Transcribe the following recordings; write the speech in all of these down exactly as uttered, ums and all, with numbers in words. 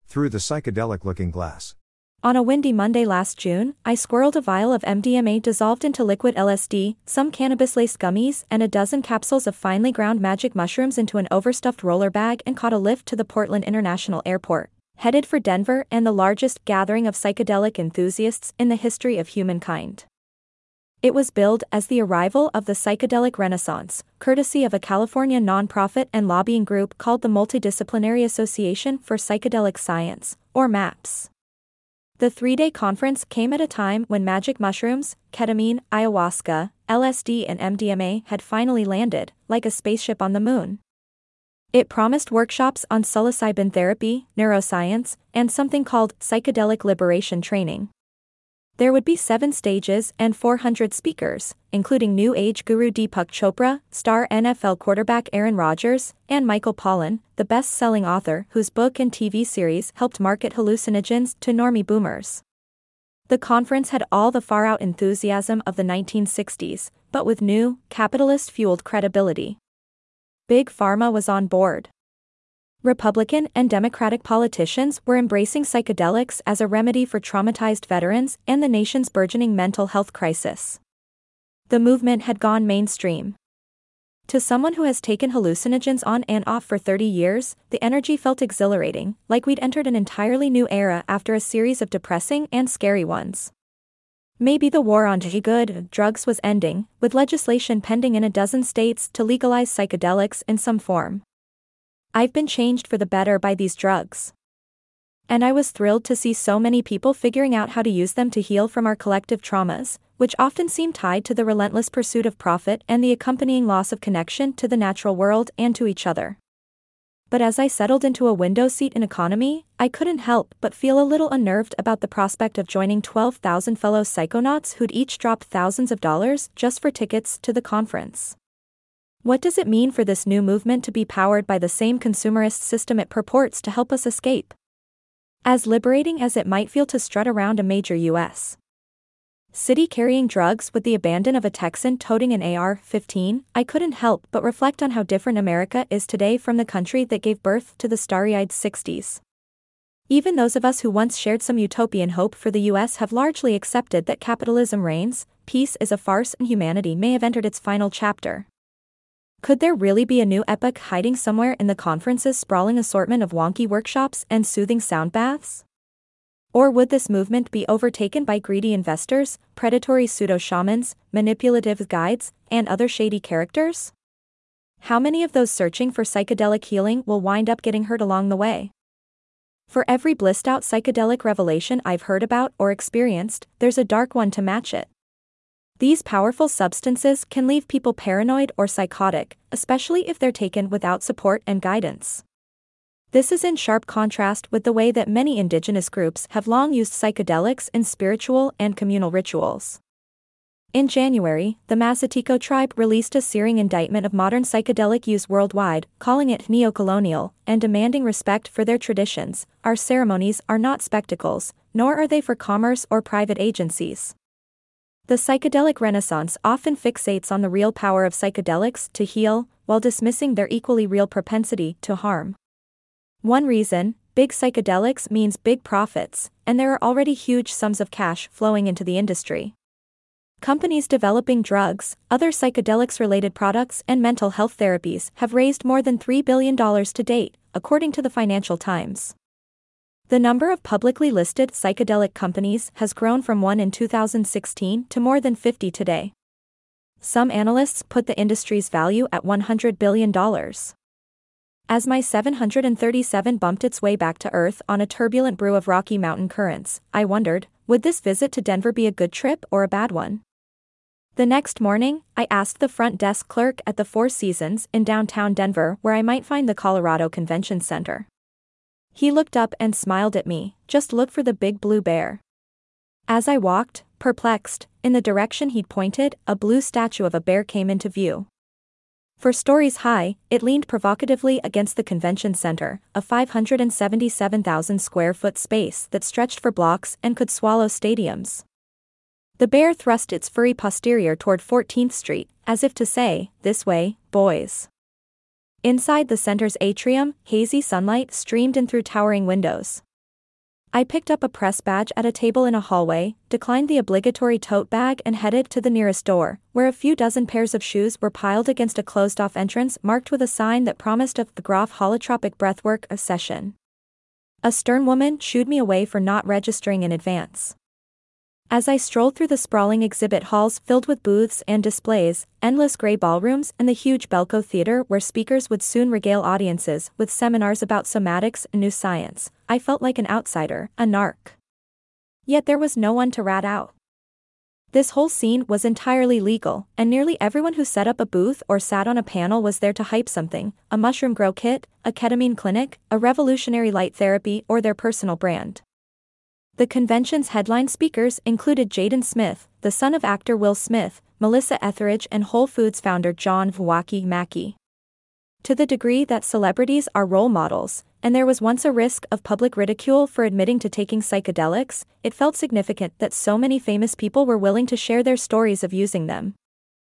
Through the psychedelic looking glass. On a windy Monday last June, I squirreled a vial of M D M A dissolved into liquid L S D, some cannabis-laced gummies, and a dozen capsules of finely ground magic mushrooms into an overstuffed roller bag and caught a lift to the Portland International Airport, headed for Denver and the largest gathering of psychedelic enthusiasts in the history of humankind. It was billed as the arrival of the psychedelic renaissance, courtesy of a California nonprofit and lobbying group called the Multidisciplinary Association for Psychedelic Science, or MAPS. The three-day conference came at a time when magic mushrooms, ketamine, ayahuasca, L S D and M D M A had finally landed, like a spaceship on the moon. It promised workshops on psilocybin therapy, neuroscience, and something called psychedelic liberation training. There would be seven stages and four hundred speakers, including New Age guru Deepak Chopra, star N F L quarterback Aaron Rodgers, and Michael Pollan, the best-selling author whose book and T V series helped market hallucinogens to normie boomers. The conference had all the far-out enthusiasm of the nineteen sixties, but with new, capitalist-fueled credibility. Big Pharma was on board. Republican and Democratic politicians were embracing psychedelics as a remedy for traumatized veterans and the nation's burgeoning mental health crisis. The movement had gone mainstream. To someone who has taken hallucinogens on and off for thirty years, the energy felt exhilarating, like we'd entered an entirely new era after a series of depressing and scary ones. Maybe the war on good drugs was ending, with legislation pending in a dozen states to legalize psychedelics in some form. I've been changed for the better by these drugs. And I was thrilled to see so many people figuring out how to use them to heal from our collective traumas, which often seem tied to the relentless pursuit of profit and the accompanying loss of connection to the natural world and to each other. But as I settled into a window seat in economy, I couldn't help but feel a little unnerved about the prospect of joining twelve thousand fellow psychonauts who'd each dropped thousands of dollars just for tickets to the conference. What does it mean for this new movement to be powered by the same consumerist system it purports to help us escape? As liberating as it might feel to strut around a major U S city carrying drugs with the abandon of a Texan toting an A R fifteen, I couldn't help but reflect on how different America is today from the country that gave birth to the starry-eyed sixties. Even those of us who once shared some utopian hope for the U S have largely accepted that capitalism reigns, peace is a farce, and humanity may have entered its final chapter. Could there really be a new epoch hiding somewhere in the conference's sprawling assortment of wonky workshops and soothing sound baths? Or would this movement be overtaken by greedy investors, predatory pseudo-shamans, manipulative guides, and other shady characters? How many of those searching for psychedelic healing will wind up getting hurt along the way? For every blissed-out psychedelic revelation I've heard about or experienced, there's a dark one to match it. These powerful substances can leave people paranoid or psychotic, especially if they're taken without support and guidance. This is in sharp contrast with the way that many indigenous groups have long used psychedelics in spiritual and communal rituals. In January, the Mazatico tribe released a searing indictment of modern psychedelic use worldwide, calling it neo-colonial, and demanding respect for their traditions. Our ceremonies are not spectacles, nor are they for commerce or private agencies. The psychedelic renaissance often fixates on the real power of psychedelics to heal, while dismissing their equally real propensity to harm. One reason, big psychedelics means big profits, and there are already huge sums of cash flowing into the industry. Companies developing drugs, other psychedelics-related products, and mental health therapies have raised more than three billion dollars to date, according to the Financial Times. The number of publicly listed psychedelic companies has grown from one in two thousand sixteen to more than fifty today. Some analysts put the industry's value at one hundred billion dollars. As my seven hundred thirty-seven bumped its way back to Earth on a turbulent brew of Rocky Mountain currents, I wondered, would this visit to Denver be a good trip or a bad one? The next morning, I asked the front desk clerk at the Four Seasons in downtown Denver where I might find the Colorado Convention Center. He looked up and smiled at me. Just look for the big blue bear. As I walked, perplexed, in the direction he'd pointed, a blue statue of a bear came into view. For stories high, it leaned provocatively against the convention center, a five hundred seventy-seven thousand square foot space that stretched for blocks and could swallow stadiums. The bear thrust its furry posterior toward fourteenth Street, as if to say, "This way, boys." Inside the center's atrium, hazy sunlight streamed in through towering windows. I picked up a press badge at a table in a hallway, declined the obligatory tote bag and headed to the nearest door, where a few dozen pairs of shoes were piled against a closed-off entrance marked with a sign that promised a the Groff holotropic breathwork a session. A stern woman shooed me away for not registering in advance. As I strolled through the sprawling exhibit halls filled with booths and displays, endless gray ballrooms and the huge Belco Theater where speakers would soon regale audiences with seminars about somatics and new science, I felt like an outsider, a narc. Yet there was no one to rat out. This whole scene was entirely legal, and nearly everyone who set up a booth or sat on a panel was there to hype something: a mushroom grow kit, a ketamine clinic, a revolutionary light therapy, or their personal brand. The convention's headline speakers included Jaden Smith, the son of actor Will Smith, Melissa Etheridge, and Whole Foods founder John Vwaki Mackey. To the degree that celebrities are role models, and there was once a risk of public ridicule for admitting to taking psychedelics, it felt significant that so many famous people were willing to share their stories of using them.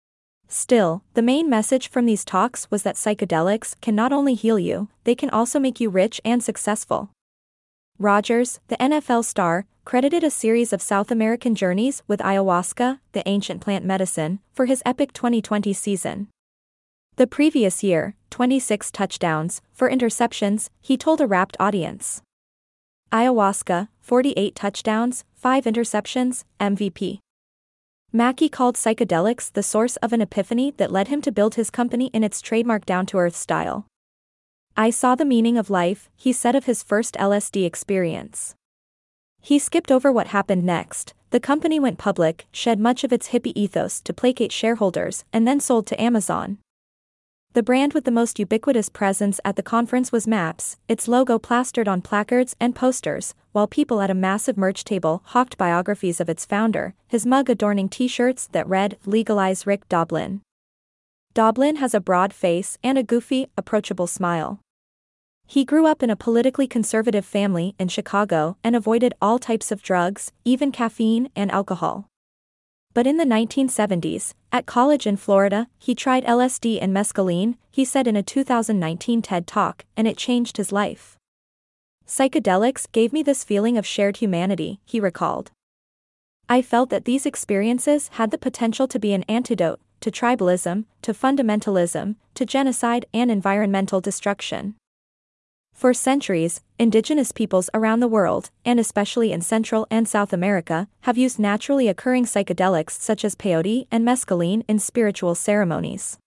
Still, the main message from these talks was that psychedelics can not only heal you, they can also make you rich and successful. Rogers, the N F L star, credited a series of South American journeys with ayahuasca, the ancient plant medicine, for his epic twenty twenty season. The previous year, twenty-six touchdowns, four interceptions, he told a rapt audience. Ayahuasca, forty-eight touchdowns, five interceptions, M V P. Mackey called psychedelics the source of an epiphany that led him to build his company in its trademark down-to-earth style. I saw the meaning of life, he said of his first L S D experience. He skipped over what happened next. The company went public, shed much of its hippie ethos to placate shareholders, and then sold to Amazon. The brand with the most ubiquitous presence at the conference was MAPS, its logo plastered on placards and posters, while people at a massive merch table hawked biographies of its founder, his mug adorning t-shirts that read, "Legalize Rick Doblin." Doblin has a broad face and a goofy, approachable smile. He grew up in a politically conservative family in Chicago and avoided all types of drugs, even caffeine and alcohol. But in the nineteen seventies, at college in Florida, he tried L S D and mescaline, he said in a two thousand nineteen TED Talk, and it changed his life. Psychedelics gave me this feeling of shared humanity, he recalled. I felt that these experiences had the potential to be an antidote to tribalism, to fundamentalism, to genocide and environmental destruction. For centuries, indigenous peoples around the world, and especially in Central and South America, have used naturally occurring psychedelics such as peyote and mescaline in spiritual ceremonies.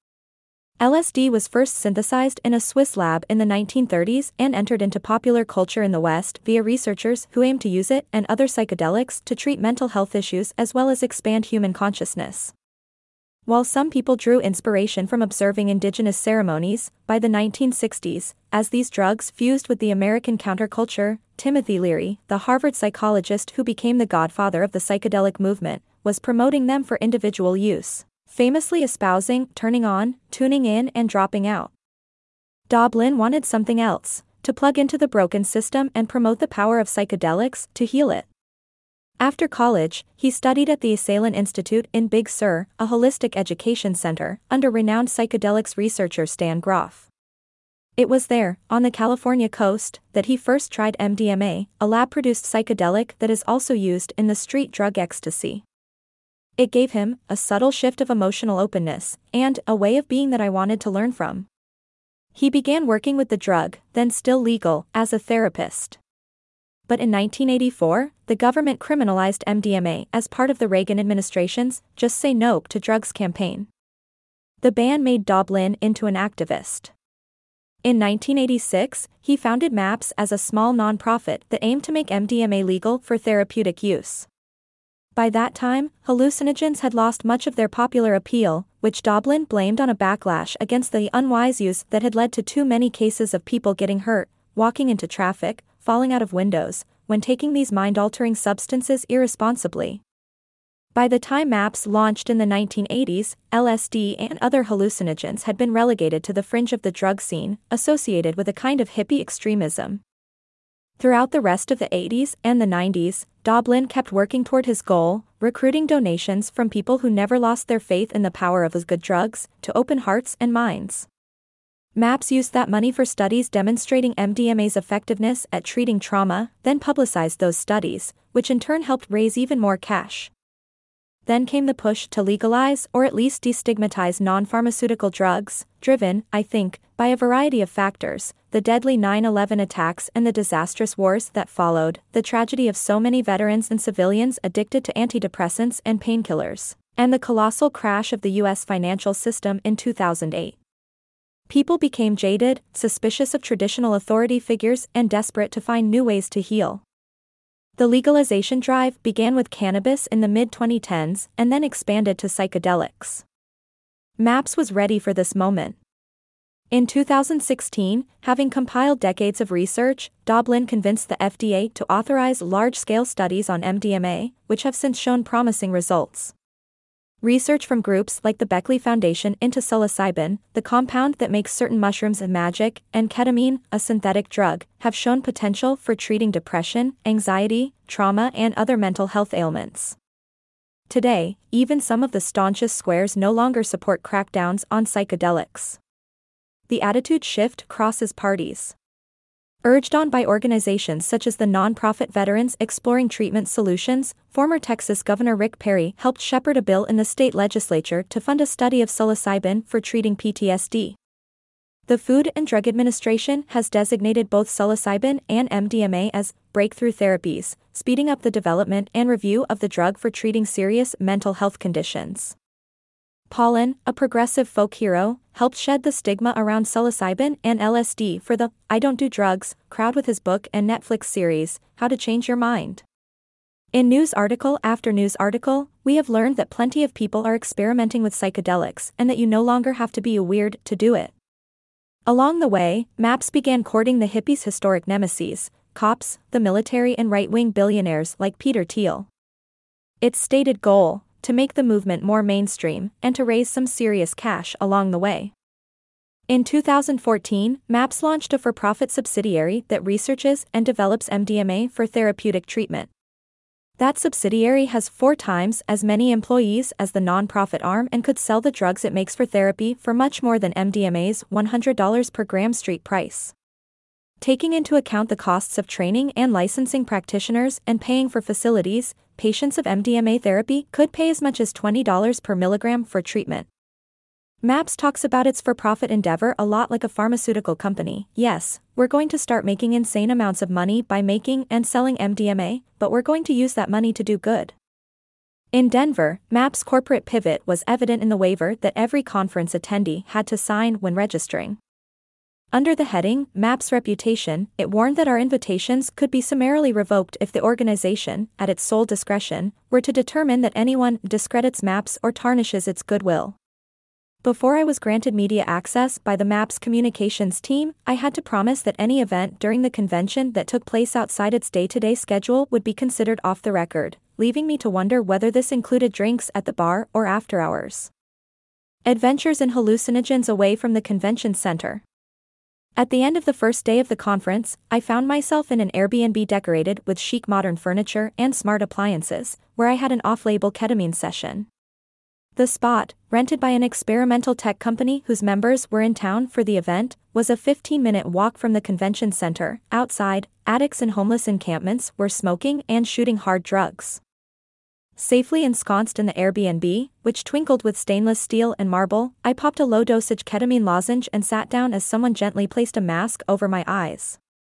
L S D was first synthesized in a Swiss lab in the nineteen thirties and entered into popular culture in the West via researchers who aimed to use it and other psychedelics to treat mental health issues as well as expand human consciousness. While some people drew inspiration from observing indigenous ceremonies, by the nineteen sixties, as these drugs fused with the American counterculture, Timothy Leary, the Harvard psychologist who became the godfather of the psychedelic movement, was promoting them for individual use, famously espousing turning on, tuning in and dropping out. Doblin wanted something else, to plug into the broken system and promote the power of psychedelics to heal it. After college, he studied at the Esalen Institute in Big Sur, a holistic education center, under renowned psychedelics researcher Stan Groff. It was there, on the California coast, that he first tried M D M A, a lab-produced psychedelic that is also used in the street drug ecstasy. It gave him a subtle shift of emotional openness, and a way of being that I wanted to learn from. He began working with the drug, then still legal, as a therapist. But in nineteen eighty-four, the government criminalized M D M A as part of the Reagan administration's Just Say Nope to Drugs campaign. The ban made Doblin into an activist. In nineteen eighty-six, he founded MAPS as a small nonprofit that aimed to make M D M A legal for therapeutic use. By that time, hallucinogens had lost much of their popular appeal, which Doblin blamed on a backlash against the unwise use that had led to too many cases of people getting hurt, walking into traffic, falling out of windows, when taking these mind-altering substances irresponsibly. By the time MAPS launched in the nineteen eighties, L S D and other hallucinogens had been relegated to the fringe of the drug scene, associated with a kind of hippie extremism. Throughout the rest of the eighties and the nineties, Doblin kept working toward his goal, recruiting donations from people who never lost their faith in the power of his good drugs, to open hearts and minds. MAPS used that money for studies demonstrating M D M A's effectiveness at treating trauma, then publicized those studies, which in turn helped raise even more cash. Then came the push to legalize or at least destigmatize non-pharmaceutical drugs, driven, I think, by a variety of factors: the deadly nine eleven attacks and the disastrous wars that followed, the tragedy of so many veterans and civilians addicted to antidepressants and painkillers, and the colossal crash of the U S financial system in two thousand eight. People became jaded, suspicious of traditional authority figures, and desperate to find new ways to heal. The legalization drive began with cannabis in the mid twenty tens and then expanded to psychedelics. MAPS was ready for this moment. In two thousand sixteen, having compiled decades of research, Doblin convinced the F D A to authorize large-scale studies on M D M A, which have since shown promising results. Research from groups like the Beckley Foundation into psilocybin, the compound that makes certain mushrooms magic, and ketamine, a synthetic drug, have shown potential for treating depression, anxiety, trauma, and other mental health ailments. Today, even some of the staunchest squares no longer support crackdowns on psychedelics. The attitude shift crosses parties. Urged on by organizations such as the nonprofit Veterans Exploring Treatment Solutions, former Texas Governor Rick Perry helped shepherd a bill in the state legislature to fund a study of psilocybin for treating P T S D. The Food and Drug Administration has designated both psilocybin and M D M A as breakthrough therapies, speeding up the development and review of the drug for treating serious mental health conditions. Pollen, a progressive folk hero, helped shed the stigma around psilocybin and L S D for the "I Don't Do Drugs" crowd with his book and Netflix series, How to Change Your Mind. In news article after news article, we have learned that plenty of people are experimenting with psychedelics and that you no longer have to be a weird to do it. Along the way, MAPS began courting the hippies' historic nemesis, cops, the military, and right-wing billionaires like Peter Thiel. Its stated goal: to make the movement more mainstream, and to raise some serious cash along the way. In two thousand fourteen, MAPS launched a for-profit subsidiary that researches and develops M D M A for therapeutic treatment. That subsidiary has four times as many employees as the nonprofit arm and could sell the drugs it makes for therapy for much more than M D M A's one hundred dollars per gram street price. Taking into account the costs of training and licensing practitioners and paying for facilities, patients of M D M A therapy could pay as much as twenty dollars per milligram for treatment. MAPS talks about its for-profit endeavor a lot like a pharmaceutical company. Yes, we're going to start making insane amounts of money by making and selling M D M A, but we're going to use that money to do good. In Denver, MAPS' corporate pivot was evident in the waiver that every conference attendee had to sign when registering. Under the heading, MAPS Reputation, it warned that our invitations could be summarily revoked if the organization, at its sole discretion, were to determine that anyone discredits MAPS or tarnishes its goodwill. Before I was granted media access by the MAPS communications team, I had to promise that any event during the convention that took place outside its day-to-day schedule would be considered off the record, leaving me to wonder whether this included drinks at the bar or after hours. Adventures in hallucinogens away from the convention center. At the end of the first day of the conference, I found myself in an Airbnb decorated with chic modern furniture and smart appliances, where I had an off-label ketamine session. The spot, rented by an experimental tech company whose members were in town for the event, was a fifteen-minute walk from the convention center. Outside, addicts in homeless encampments were smoking and shooting hard drugs. Safely ensconced in the Airbnb, which twinkled with stainless steel and marble, I popped a low-dosage ketamine lozenge and sat down as someone gently placed a mask over my eyes.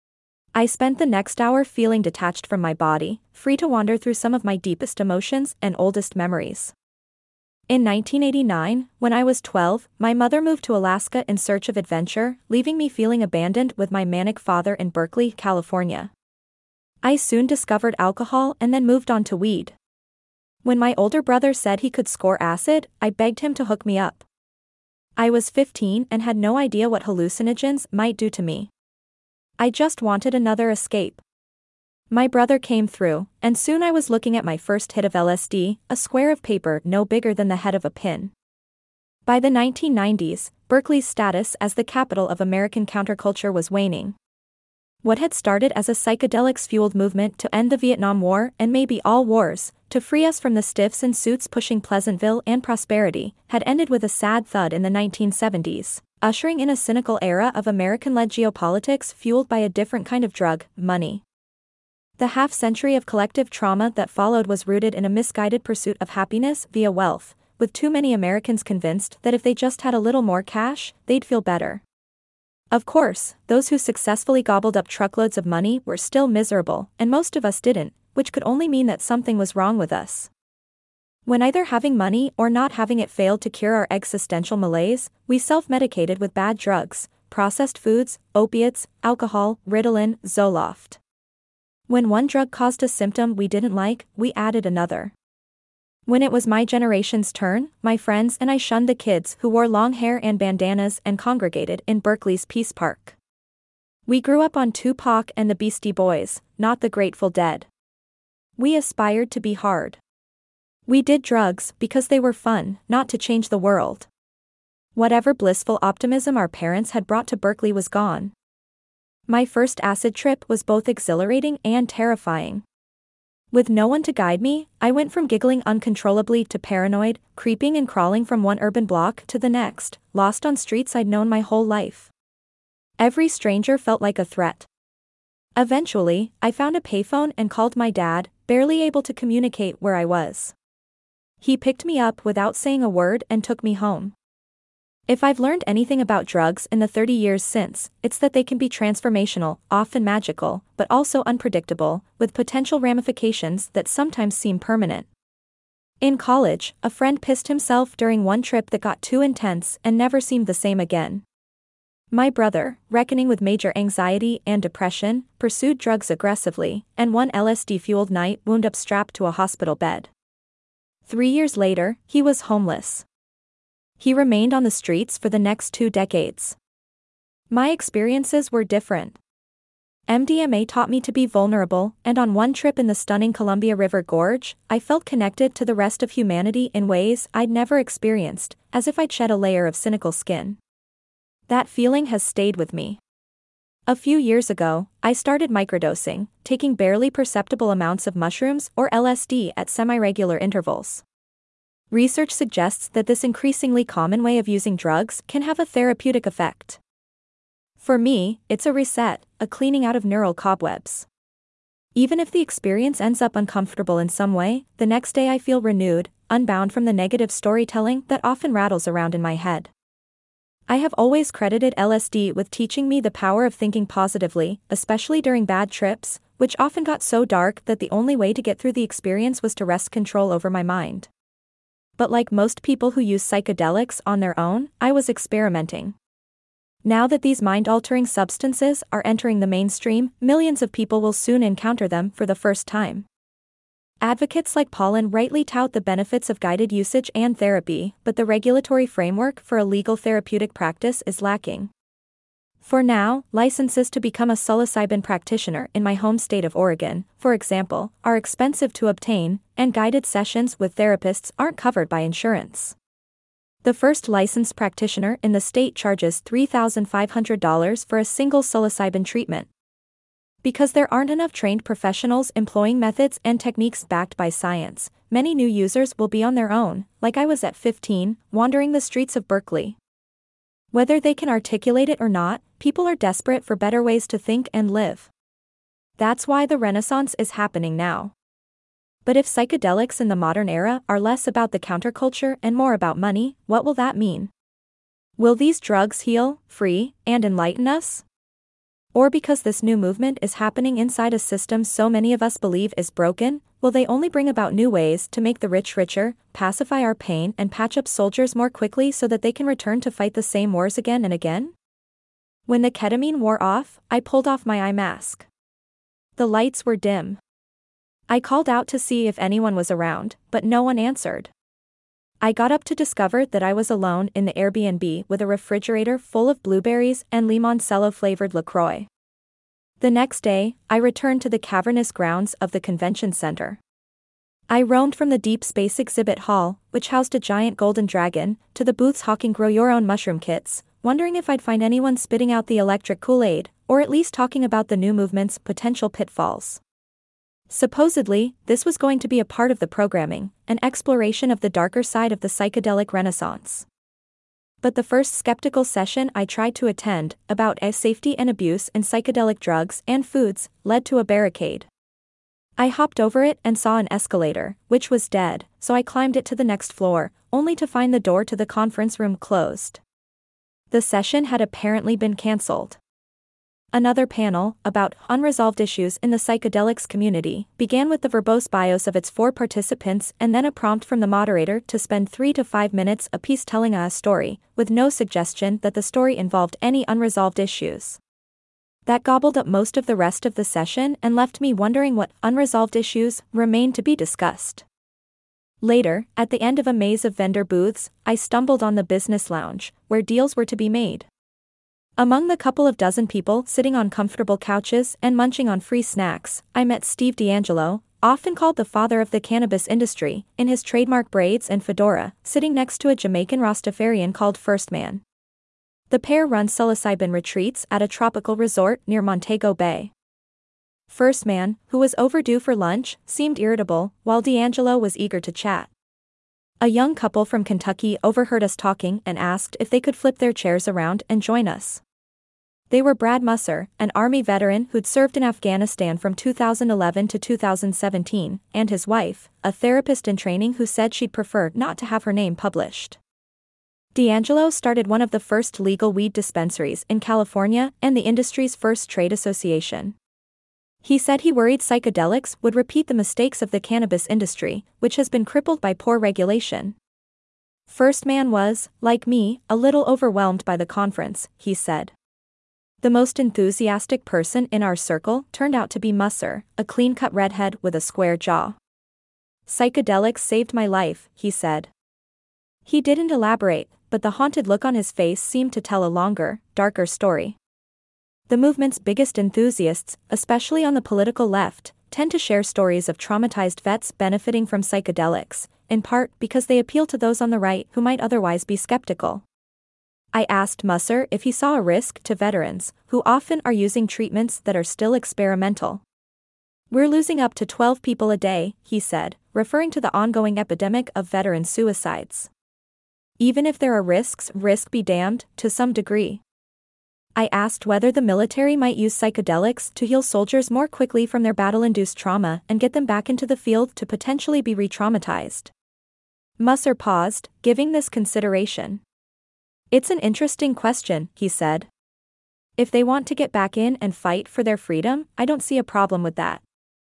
I spent the next hour feeling detached from my body, free to wander through some of my deepest emotions and oldest memories. In nineteen eighty-nine, when I was twelve, my mother moved to Alaska in search of adventure, leaving me feeling abandoned with my manic father in Berkeley, California. I soon discovered alcohol and then moved on to weed. When my older brother said he could score acid, I begged him to hook me up. I was fifteen and had no idea what hallucinogens might do to me. I just wanted another escape. My brother came through, and soon I was looking at my first hit of L S D, a square of paper no bigger than the head of a pin. By the nineteen nineties, Berkeley's status as the capital of American counterculture was waning. What had started as a psychedelics-fueled movement to end the Vietnam War and maybe all wars, to free us from the stiffs in suits pushing Pleasantville and prosperity, had ended with a sad thud in the nineteen seventies, ushering in a cynical era of American-led geopolitics fueled by a different kind of drug, money. The half-century of collective trauma that followed was rooted in a misguided pursuit of happiness via wealth, with too many Americans convinced that if they just had a little more cash, they'd feel better. Of course, those who successfully gobbled up truckloads of money were still miserable, and most of us didn't, which could only mean that something was wrong with us. When either having money or not having it failed to cure our existential malaise, we self-medicated with bad drugs, processed foods, opiates, alcohol, Ritalin, Zoloft. When one drug caused a symptom we didn't like, we added another. When it was my generation's turn, my friends and I shunned the kids who wore long hair and bandanas and congregated in Berkeley's Peace Park. We grew up on Tupac and the Beastie Boys, not the Grateful Dead. We aspired to be hard. We did drugs because they were fun, not to change the world. Whatever blissful optimism our parents had brought to Berkeley was gone. My first acid trip was both exhilarating and terrifying. With no one to guide me, I went from giggling uncontrollably to paranoid, creeping and crawling from one urban block to the next, lost on streets I'd known my whole life. Every stranger felt like a threat. Eventually, I found a payphone and called my dad, barely able to communicate where I was. He picked me up without saying a word and took me home. If I've learned anything about drugs in the thirty years since, it's that they can be transformational, often magical, but also unpredictable, with potential ramifications that sometimes seem permanent. In college, a friend pissed himself during one trip that got too intense and never seemed the same again. My brother, reckoning with major anxiety and depression, pursued drugs aggressively, and one L S D-fueled night wound up strapped to a hospital bed. Three years later, he was homeless. He remained on the streets for the next two decades. My experiences were different. M D M A taught me to be vulnerable, and on one trip in the stunning Columbia River Gorge, I felt connected to the rest of humanity in ways I'd never experienced, as if I'd shed a layer of cynical skin. That feeling has stayed with me. A few years ago, I started microdosing, taking barely perceptible amounts of mushrooms or L S D at semi-regular intervals. Research suggests that this increasingly common way of using drugs can have a therapeutic effect. For me, it's a reset, a cleaning out of neural cobwebs. Even if the experience ends up uncomfortable in some way, the next day I feel renewed, unbound from the negative storytelling that often rattles around in my head. I have always credited L S D with teaching me the power of thinking positively, especially during bad trips, which often got so dark that the only way to get through the experience was to wrest control over my mind. But like most people who use psychedelics on their own, I was experimenting. Now that these mind-altering substances are entering the mainstream, millions of people will soon encounter them for the first time. Advocates like Pollan rightly tout the benefits of guided usage and therapy, but the regulatory framework for a legal therapeutic practice is lacking. For now, licenses to become a psilocybin practitioner in my home state of Oregon, for example, are expensive to obtain, and guided sessions with therapists aren't covered by insurance. The first licensed practitioner in the state charges three thousand five hundred dollars for a single psilocybin treatment. Because there aren't enough trained professionals employing methods and techniques backed by science, many new users will be on their own, like I was at fifteen, wandering the streets of Berkeley. Whether they can articulate it or not, people are desperate for better ways to think and live. That's why the Renaissance is happening now. But if psychedelics in the modern era are less about the counterculture and more about money, what will that mean? Will these drugs heal, free, and enlighten us? Or because this new movement is happening inside a system so many of us believe is broken, will they only bring about new ways to make the rich richer, pacify our pain and patch up soldiers more quickly so that they can return to fight the same wars again and again? When the ketamine wore off, I pulled off my eye mask. The lights were dim. I called out to see if anyone was around, but no one answered. I got up to discover that I was alone in the Airbnb with a refrigerator full of blueberries and limoncello-flavored LaCroix. The next day, I returned to the cavernous grounds of the convention center. I roamed from the Deep Space exhibit hall, which housed a giant golden dragon, to the booths hawking grow-your-own mushroom kits, wondering if I'd find anyone spitting out the electric Kool-Aid, or at least talking about the new movement's potential pitfalls. Supposedly, this was going to be a part of the programming, an exploration of the darker side of the psychedelic renaissance. But the first skeptical session I tried to attend, about safety and abuse in psychedelic drugs and foods, led to a barricade. I hopped over it and saw an escalator, which was dead, so I climbed it to the next floor, only to find the door to the conference room closed. The session had apparently been cancelled. Another panel, about unresolved issues in the psychedelics community, began with the verbose bios of its four participants and then a prompt from the moderator to spend three to five minutes apiece telling a story, with no suggestion that the story involved any unresolved issues. That gobbled up most of the rest of the session and left me wondering what unresolved issues remained to be discussed. Later, at the end of a maze of vendor booths, I stumbled on the business lounge, where deals were to be made. Among the couple of dozen people sitting on comfortable couches and munching on free snacks, I met Steve D'Angelo, often called the father of the cannabis industry, in his trademark braids and fedora, sitting next to a Jamaican Rastafarian called First Man. The pair run psilocybin retreats at a tropical resort near Montego Bay. First Man, who was overdue for lunch, seemed irritable, while D'Angelo was eager to chat. A young couple from Kentucky overheard us talking and asked if they could flip their chairs around and join us. They were Brad Musser, an Army veteran who'd served in Afghanistan from two thousand eleven to two thousand seventeen, and his wife, a therapist in training who said she'd prefer not to have her name published. D'Angelo started one of the first legal weed dispensaries in California and the industry's first trade association. He said he worried psychedelics would repeat the mistakes of the cannabis industry, which has been crippled by poor regulation. First Man was, like me, a little overwhelmed by the conference, he said. The most enthusiastic person in our circle turned out to be Musser, a clean-cut redhead with a square jaw. Psychedelics saved my life, he said. He didn't elaborate, but the haunted look on his face seemed to tell a longer, darker story. The movement's biggest enthusiasts, especially on the political left, tend to share stories of traumatized vets benefiting from psychedelics, in part because they appeal to those on the right who might otherwise be skeptical. I asked Musser if he saw a risk to veterans, who often are using treatments that are still experimental. We're losing up to twelve people a day, he said, referring to the ongoing epidemic of veteran suicides. Even if there are risks, risk be damned, to some degree. I asked whether the military might use psychedelics to heal soldiers more quickly from their battle-induced trauma and get them back into the field to potentially be re-traumatized. Musser paused, giving this consideration. It's an interesting question, he said. If they want to get back in and fight for their freedom, I don't see a problem with that.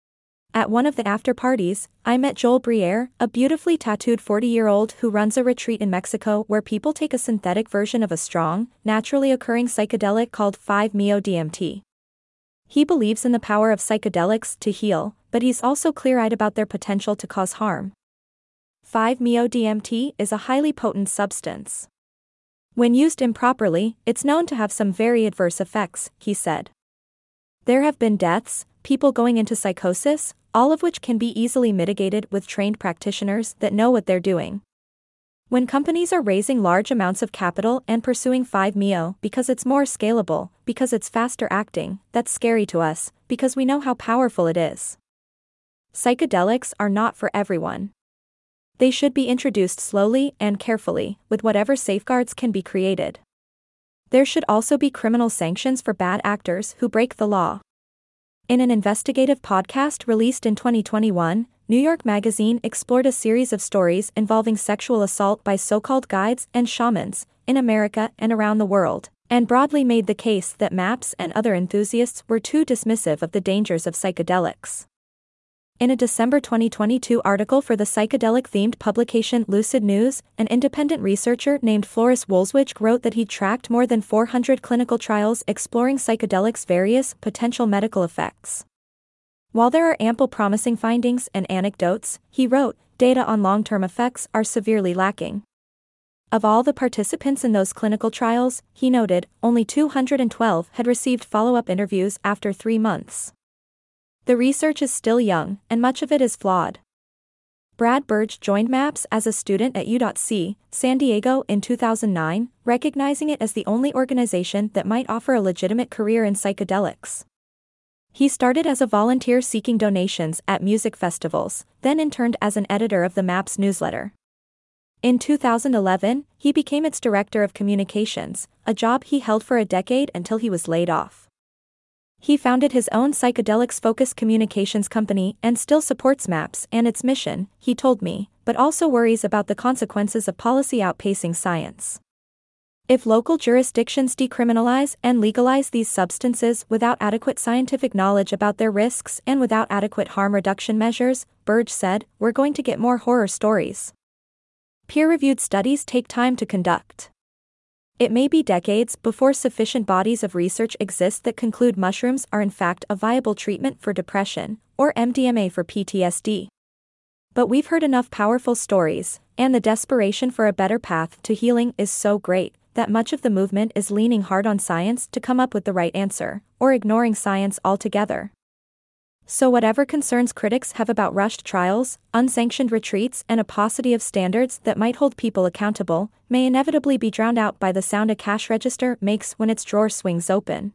At one of the after-parties, I met Joel Briere, a beautifully tattooed forty-year-old who runs a retreat in Mexico where people take a synthetic version of a strong, naturally occurring psychedelic called five meo D M T. He believes in the power of psychedelics to heal, but he's also clear-eyed about their potential to cause harm. five meo D M T is a highly potent substance. When used improperly, it's known to have some very adverse effects, he said. There have been deaths, people going into psychosis, all of which can be easily mitigated with trained practitioners that know what they're doing. When companies are raising large amounts of capital and pursuing five meo because it's more scalable, because it's faster acting, that's scary to us, because we know how powerful it is. Psychedelics are not for everyone. They should be introduced slowly and carefully, with whatever safeguards can be created. There should also be criminal sanctions for bad actors who break the law. In an investigative podcast released in twenty twenty-one, New York Magazine explored a series of stories involving sexual assault by so-called guides and shamans, in America and around the world, and broadly made the case that MAPS and other enthusiasts were too dismissive of the dangers of psychedelics. In a December twenty twenty-two article for the psychedelic-themed publication Lucid News, an independent researcher named Floris Wolzwijk wrote that he'd tracked more than four hundred clinical trials exploring psychedelics' various potential medical effects. While there are ample promising findings and anecdotes, he wrote, data on long-term effects are severely lacking. Of all the participants in those clinical trials, he noted, only two hundred twelve had received follow-up interviews after three months. The research is still young, and much of it is flawed. Brad Burge joined MAPS as a student at U C, San Diego in two thousand nine, recognizing it as the only organization that might offer a legitimate career in psychedelics. He started as a volunteer seeking donations at music festivals, then interned as an editor of the MAPS newsletter. In two thousand eleven, he became its director of communications, a job he held for a decade until he was laid off. He founded his own psychedelics-focused communications company and still supports MAPS and its mission, he told me, but also worries about the consequences of policy outpacing science. If local jurisdictions decriminalize and legalize these substances without adequate scientific knowledge about their risks and without adequate harm reduction measures, Burge said, we're going to get more horror stories. Peer-reviewed studies take time to conduct. It may be decades before sufficient bodies of research exist that conclude mushrooms are in fact a viable treatment for depression, or M D M A for P T S D. But we've heard enough powerful stories, and the desperation for a better path to healing is so great, that much of the movement is leaning hard on science to come up with the right answer, or ignoring science altogether. So whatever concerns critics have about rushed trials, unsanctioned retreats and a paucity of standards that might hold people accountable, may inevitably be drowned out by the sound a cash register makes when its drawer swings open.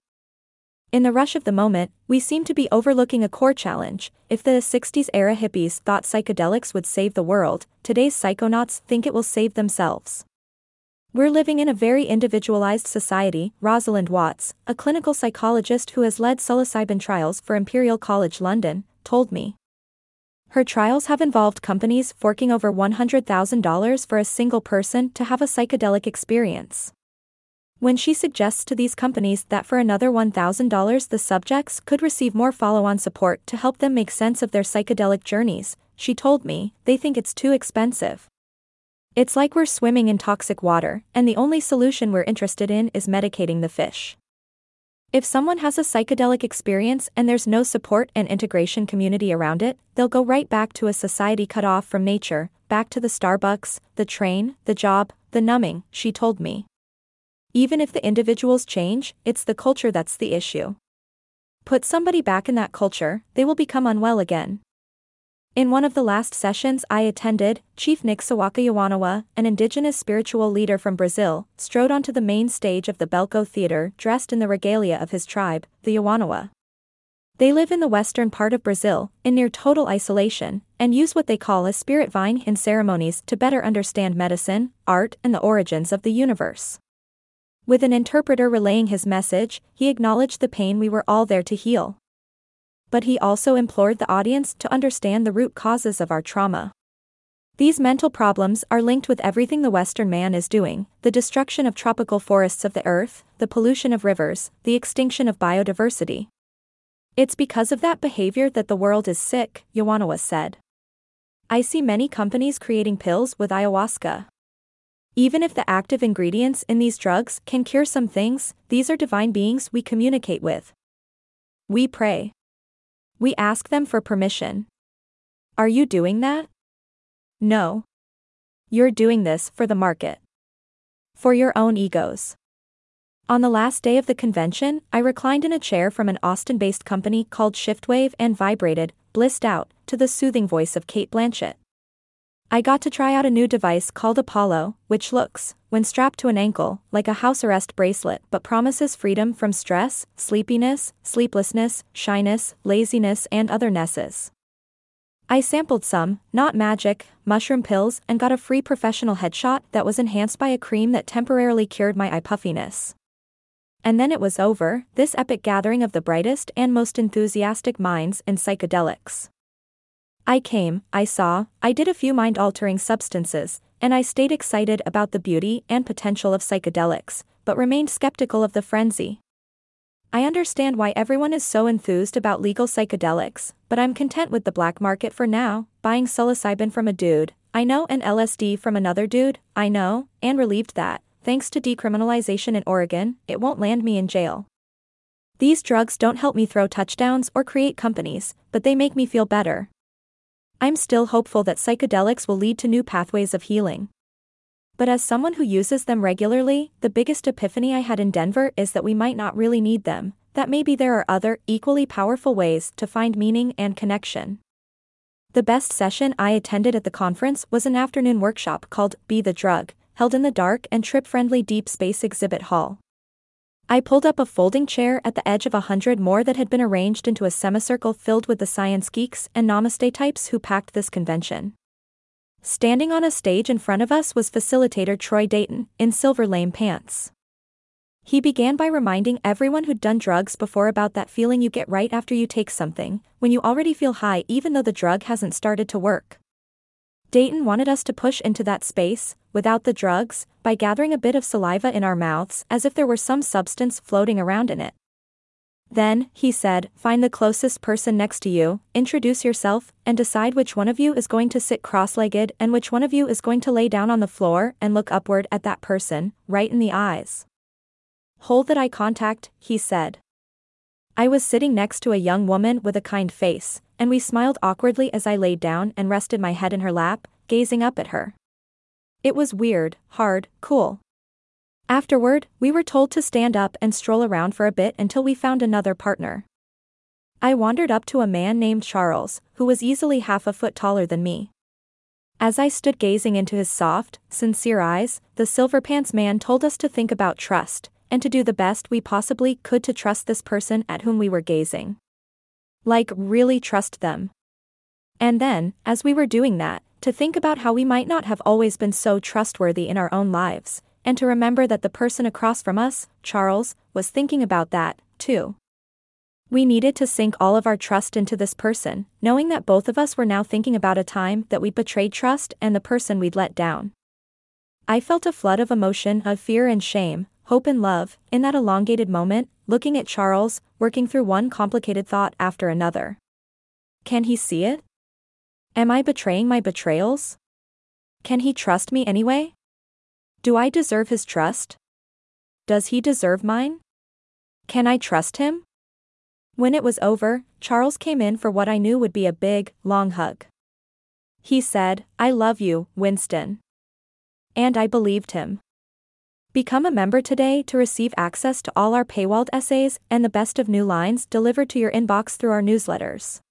In the rush of the moment, we seem to be overlooking a core challenge. If the sixties-era hippies thought psychedelics would save the world, today's psychonauts think it will save themselves. We're living in a very individualized society, Rosalind Watts, a clinical psychologist who has led psilocybin trials for Imperial College London, told me. Her trials have involved companies forking over one hundred thousand dollars for a single person to have a psychedelic experience. When she suggests to these companies that for another one thousand dollars the subjects could receive more follow-on support to help them make sense of their psychedelic journeys, she told me, they think it's too expensive. It's like we're swimming in toxic water, and the only solution we're interested in is medicating the fish. If someone has a psychedelic experience and there's no support and integration community around it, they'll go right back to a society cut off from nature, back to the Starbucks, the train, the job, the numbing, she told me. Even if the individuals change, it's the culture that's the issue. Put somebody back in that culture, they will become unwell again. In one of the last sessions I attended, Chief Nixawaka Yawanawa, an indigenous spiritual leader from Brazil, strode onto the main stage of the Belco Theater dressed in the regalia of his tribe, the Yawanawa. They live in the western part of Brazil, in near total isolation, and use what they call a spirit vine in ceremonies to better understand medicine, art, and the origins of the universe. With an interpreter relaying his message, he acknowledged the pain we were all there to heal. But he also implored the audience to understand the root causes of our trauma. These mental problems are linked with everything the Western man is doing: the destruction of tropical forests of the earth, the pollution of rivers, the extinction of biodiversity. It's because of that behavior that the world is sick, Yawanawa said. I see many companies creating pills with ayahuasca. Even if the active ingredients in these drugs can cure some things, these are divine beings we communicate with. We pray. We ask them for permission. Are you doing that? No. You're doing this for the market. For your own egos. On the last day of the convention, I reclined in a chair from an Austin-based company called Shiftwave and vibrated, blissed out, to the soothing voice of Cate Blanchett. I got to try out a new device called Apollo, which looks, when strapped to an ankle, like a house arrest bracelet but promises freedom from stress, sleepiness, sleeplessness, shyness, laziness and other nesses. I sampled some, not magic, mushroom pills and got a free professional headshot that was enhanced by a cream that temporarily cured my eye puffiness. And then it was over, this epic gathering of the brightest and most enthusiastic minds in psychedelics. I came, I saw, I did a few mind-altering substances, and I stayed excited about the beauty and potential of psychedelics, but remained skeptical of the frenzy. I understand why everyone is so enthused about legal psychedelics, but I'm content with the black market for now, buying psilocybin from a dude I know and L S D from another dude I know, and relieved that, thanks to decriminalization in Oregon, it won't land me in jail. These drugs don't help me throw touchdowns or create companies, but they make me feel better. I'm still hopeful that psychedelics will lead to new pathways of healing. But as someone who uses them regularly, the biggest epiphany I had in Denver is that we might not really need them, that maybe there are other, equally powerful ways to find meaning and connection. The best session I attended at the conference was an afternoon workshop called Be the Drug, held in the dark and trip-friendly Deep Space Exhibit Hall. I pulled up a folding chair at the edge of a hundred more that had been arranged into a semicircle filled with the science geeks and namaste types who packed this convention. Standing on a stage in front of us was facilitator Troy Dayton, in silver lame pants. He began by reminding everyone who'd done drugs before about that feeling you get right after you take something, when you already feel high even though the drug hasn't started to work. Dayton wanted us to push into that space, without the drugs, by gathering a bit of saliva in our mouths as if there were some substance floating around in it. Then, he said, find the closest person next to you, introduce yourself, and decide which one of you is going to sit cross-legged and which one of you is going to lay down on the floor and look upward at that person, right in the eyes. Hold that eye contact, he said. I was sitting next to a young woman with a kind face, and we smiled awkwardly as I laid down and rested my head in her lap, gazing up at her. It was weird, hard, cool. Afterward, we were told to stand up and stroll around for a bit until we found another partner. I wandered up to a man named Charles, who was easily half a foot taller than me. As I stood gazing into his soft, sincere eyes, the silver pants man told us to think about trust, and to do the best we possibly could to trust this person at whom we were gazing. Like, really trust them. And then, as we were doing that, to think about how we might not have always been so trustworthy in our own lives, and to remember that the person across from us, Charles, was thinking about that, too. We needed to sink all of our trust into this person, knowing that both of us were now thinking about a time that we'd betrayed trust and the person we'd let down. I felt a flood of emotion, of fear and shame, hope and love, in that elongated moment, looking at Charles, working through one complicated thought after another. Can he see it? Am I betraying my betrayals? Can he trust me anyway? Do I deserve his trust? Does he deserve mine? Can I trust him? When it was over, Charles came in for what I knew would be a big, long hug. He said, I love you, Winston. And I believed him. Become a member today to receive access to all our paywalled essays and the best of new lines delivered to your inbox through our newsletters.